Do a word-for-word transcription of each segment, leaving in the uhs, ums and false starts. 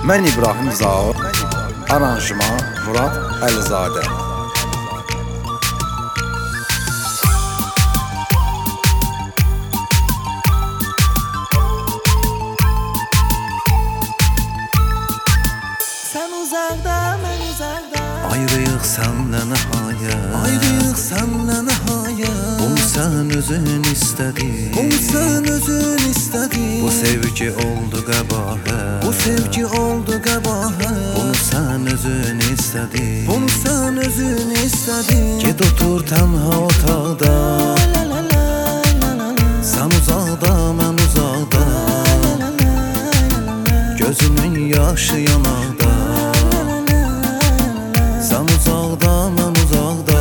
Mən İbrahim Zaur, aranjman Murad Əlizadə. Sən uzaqda, mən uzaqda, Ayrıyıq sənlə nəhayət, ayrıyıq sənlə nəhayət. Bunu sən özün istədin, Bunu sən özün istədin. Bu sevgi oldu qəbahət, Bu sevgi oldu qəbahət. Bunu sən özün istədin, Bunu sən özün istədin. Get otur tənha otaqda, La la la la la la. Sən uzaqda, mən uzaqda, Gözümün yaşı yanaqda. Sən uzaqda, mən uzaqda,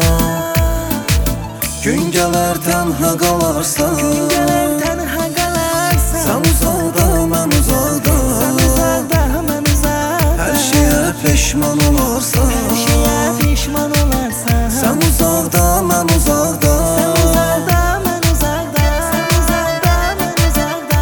Gün gələr tənha qalarsan, Gün gələr tənha qalarsan. Sən uzaqda, mən uzaqda, Sən uzaqda, mən uzaqda. Hər şeyə peşman olarsan, Hər şeyə pişman olarsan. Sən uzaqda, mən uzaqda, Sən uzaqda, mən uzaqda. Sən uzaqda, mən uzaqda.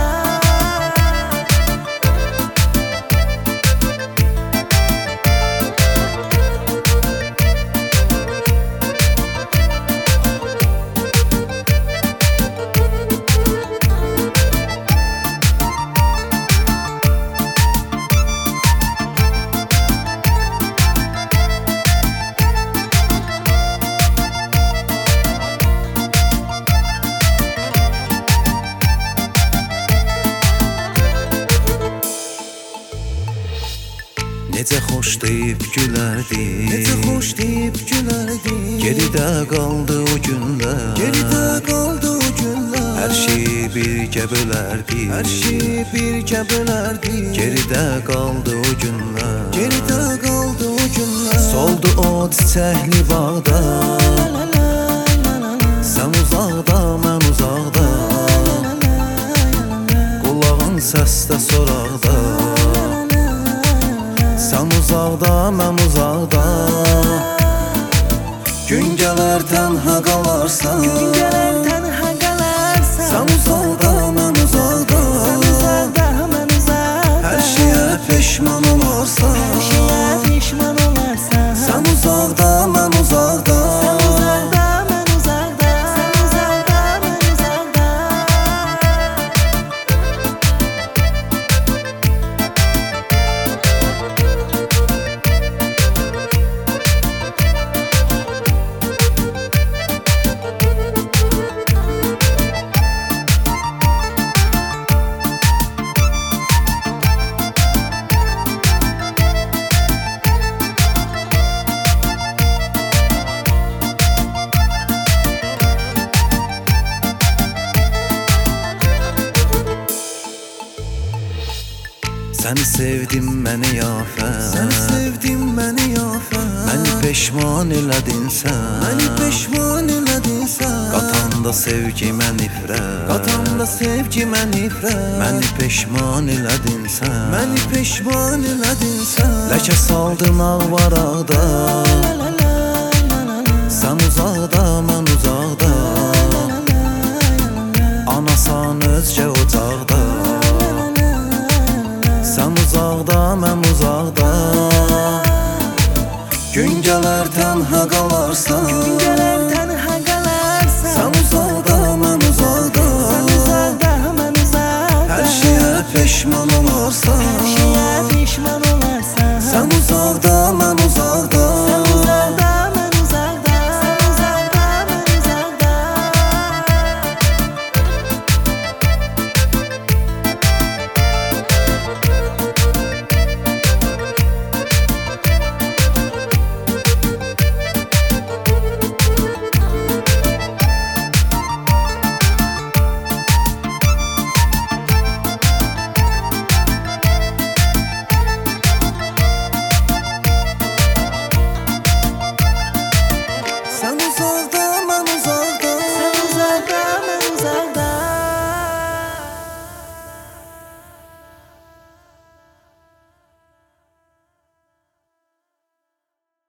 Necə xoş deyib gülərdi, Necə xoş deyib gülərdi. Geridə qaldı o günlər, Geridə qaldı o günlər. Hər şeyi birgə bölərdi, Hər şey birgə bölərdi. Geridə qaldı o günlər, Geridə qaldı o günlər. Soldu o çiçəkli bağda, La la la la la la. Sən uzaqda, mən uzaqda, Qulağın səsdə soraqda. Sən uzaqda, mən uzaqda, Gün gələr tənha qalarsan, Gün gələr tənha qalarsan. Sən uzaqda, mən uzaqda, Sən uzaqda, mən uzaqda. Hər şeyə peşman olarsan, Hər şeyə pişman olarsan. Sən uzaqda, mən uzaqda, Sən uzaqda, mən uzaqda. Sən uzaqda, mən uzaqda. Səni sevdim, məni yafət, Sən sevdin məni yafət. Məni peşman elədin sən, Məni peşman elədin sən. Qatanda sevgimə nifrət, Qatanda sevgimə nifrət. Məni peşman elədin sən, Məni peşman elədin sən. Ləkə saldın ağ varaqda, La la la la la la. Sən uzaqda, mən uzaqda, Anasan özgə ocaqda. Sən uzaqda, mən uzaqda, Gün gələr tənha qalarsan, Gün gələr tənha qalarsan. Sən uzaqda, mən uzaqda, Sən uzaqda, mən uzaqda. Hər şeyə peşman olarsan, Hər şeyə pişman